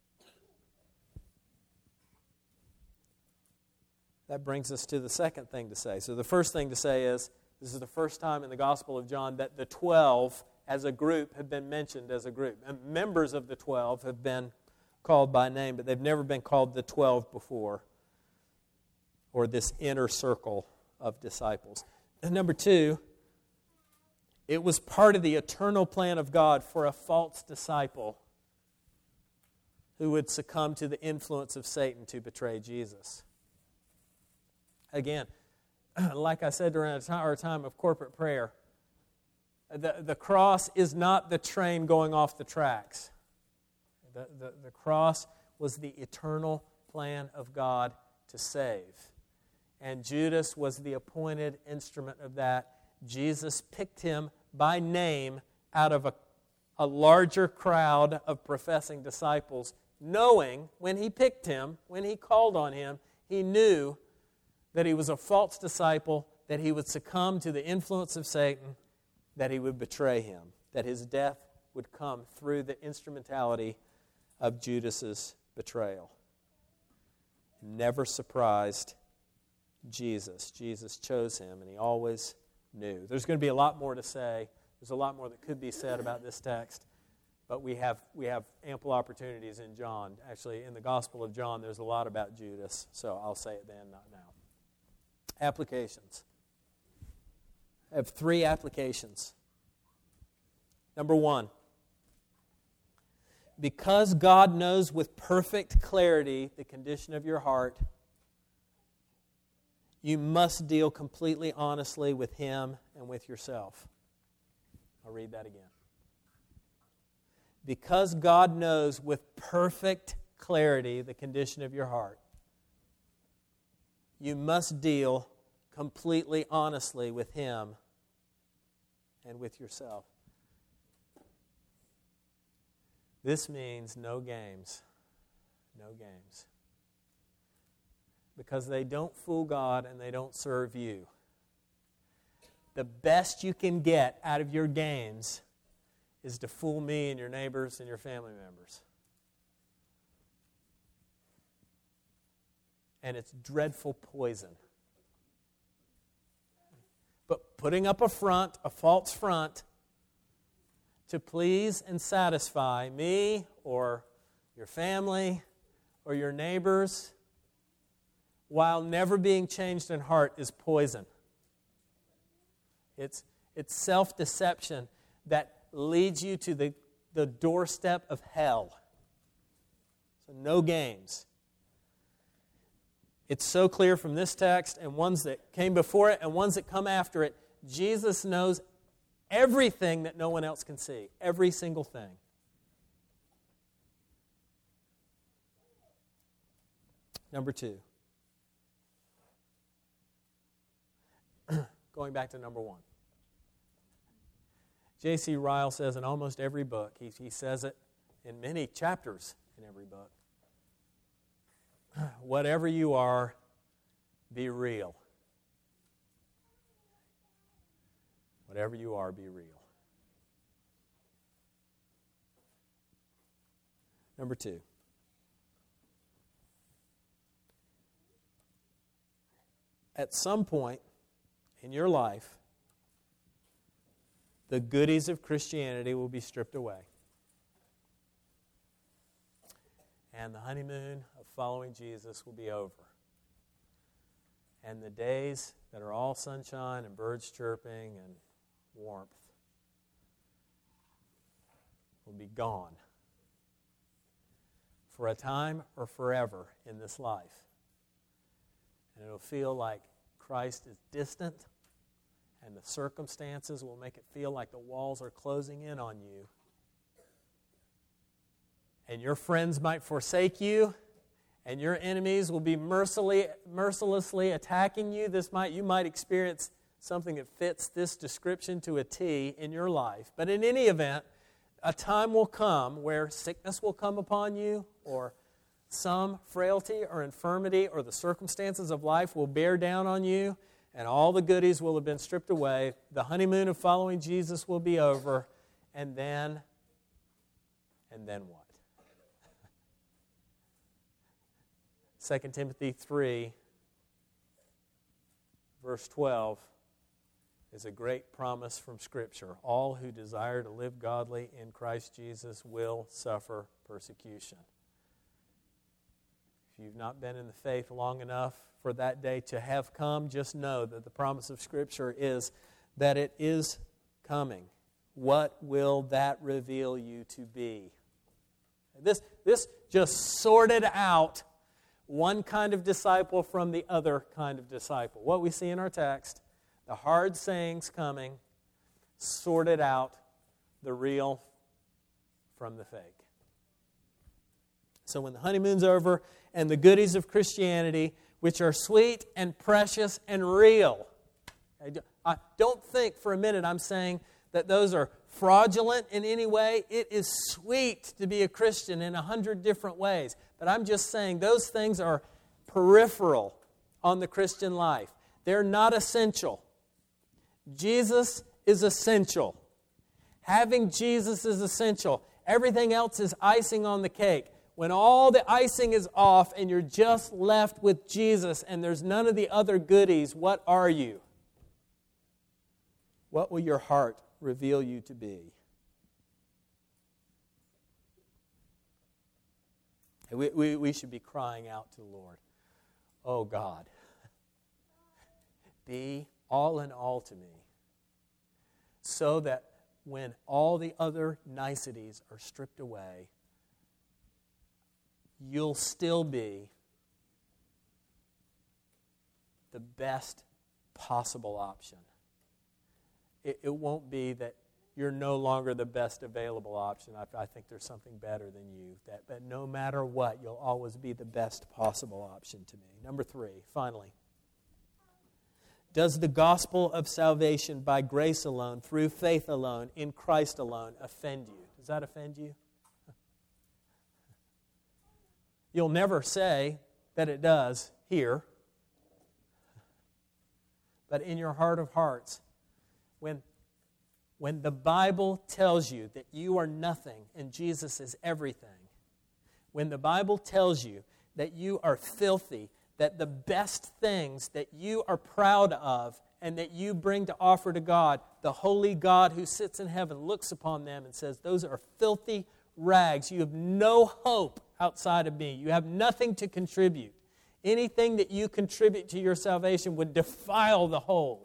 That brings us to the second thing to say. So the first thing to say is, this is the first time in the Gospel of John that the 12 as a group have been mentioned as a group. And members of the 12 have been called by name, but they've never been called the 12 before, or this inner circle of disciples. And number two, it was part of the eternal plan of God for a false disciple who would succumb to the influence of Satan to betray Jesus. Again, like I said during our time of corporate prayer, the cross is not the train going off the tracks. The cross was the eternal plan of God to save. And Judas was the appointed instrument of that. Jesus picked him by name out of a larger crowd of professing disciples, knowing when he picked him, when he called on him, he knew that he was a false disciple, that he would succumb to the influence of Satan, that he would betray him, that his death would come through the instrumentality of Judas's betrayal. Never surprised Jesus. Jesus chose him, and he always knew. There's going to be a lot more to say. There's a lot more that could be said about this text, but we have ample opportunities in John. Actually, in the Gospel of John, there's a lot about Judas, so I'll say it then, not now. Applications. I have 3 applications. Number 1, because God knows with perfect clarity the condition of your heart, you must deal completely honestly with Him and with yourself. I'll read that again. Because God knows with perfect clarity the condition of your heart, you must deal completely honestly with Him and with yourself. This means no games. No games. Because they don't fool God and they don't serve you. The best you can get out of your games is to fool me and your neighbors and your family members. And it's dreadful poison. But putting up a front, a false front, to please and satisfy me or your family or your neighbors, while never being changed in heart, is poison. It's self-deception that leads you to the doorstep of hell. So no games. It's so clear from this text and ones that came before it and ones that come after it. Jesus knows everything that no one else can see. Every single thing. Number 2. Going back to number 1. J.C. Ryle says in almost every book, he says it in many chapters in every book, whatever you are, be real. Whatever you are, be real. Number 2. At some point in your life, the goodies of Christianity will be stripped away. And the honeymoon of following Jesus will be over. And the days that are all sunshine and birds chirping and warmth will be gone. For a time or forever in this life. And it'll feel like Christ is distant, and the circumstances will make it feel like the walls are closing in on you. And your friends might forsake you, and your enemies will be mercilessly attacking you. You might experience something that fits this description to a T in your life. But in any event, a time will come where sickness will come upon you, or some frailty or infirmity or the circumstances of life will bear down on you, and all the goodies will have been stripped away. The honeymoon of following Jesus will be over, and then what? 2 Timothy 3, verse 12, is a great promise from Scripture. All who desire to live godly in Christ Jesus will suffer persecution. If you've not been in the faith long enough for that day to have come, just know that the promise of Scripture is that it is coming. What will that reveal you to be? This just sorted out one kind of disciple from the other kind of disciple. What we see in our text, the hard sayings coming, sorted out the real from the fake. So when the honeymoon's over and the goodies of Christianity, which are sweet and precious and real, I don't think for a minute I'm saying that those are fraudulent in any way. It is sweet to be a Christian in 100 different ways. But I'm just saying those things are peripheral on the Christian life. They're not essential. Jesus is essential. Having Jesus is essential. Everything else is icing on the cake. When all the icing is off and you're just left with Jesus and there's none of the other goodies, what are you? What will your heart reveal you to be? We should be crying out to the Lord, oh God, be all in all to me, so that when all the other niceties are stripped away, you'll still be the best possible option. It won't be that you're no longer the best available option. I think there's something better than you. But no matter what, you'll always be the best possible option to me. Number 3, finally. Does the gospel of salvation by grace alone, through faith alone, in Christ alone, offend you? Does that offend you? You'll never say that it does here. But in your heart of hearts, when the Bible tells you that you are nothing and Jesus is everything, when the Bible tells you that you are filthy, that the best things that you are proud of and that you bring to offer to God, the holy God who sits in heaven looks upon them and says, those are filthy rags. You have no hope outside of me. You have nothing to contribute. Anything that you contribute to your salvation would defile the whole.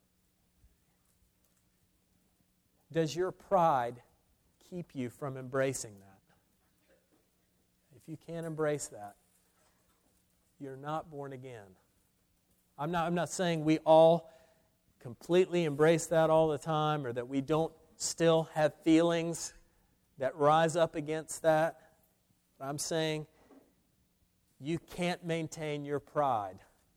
Does your pride keep you from embracing that? If you can't embrace that, you're not born again. I'm not saying we all completely embrace that all the time, or that we don't still have feelings that rise up against that. But I'm saying you can't maintain your pride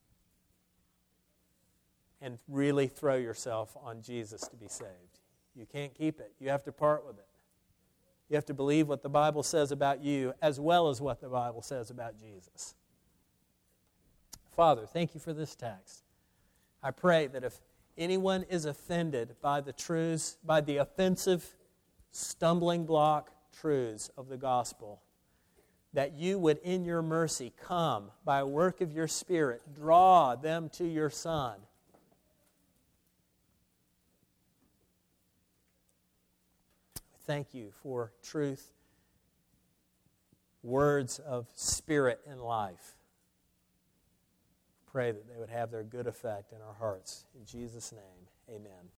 and really throw yourself on Jesus to be saved. You can't keep it. You have to part with it. You have to believe what the Bible says about you as well as what the Bible says about Jesus. Father, thank you for this text. I pray that if anyone is offended by the truths, by the offensive, stumbling block truths of the gospel, that you would, in your mercy, come by a work of your Spirit, draw them to your Son. Thank you for truth, words of spirit and life. Pray that they would have their good effect in our hearts. In Jesus' name, amen.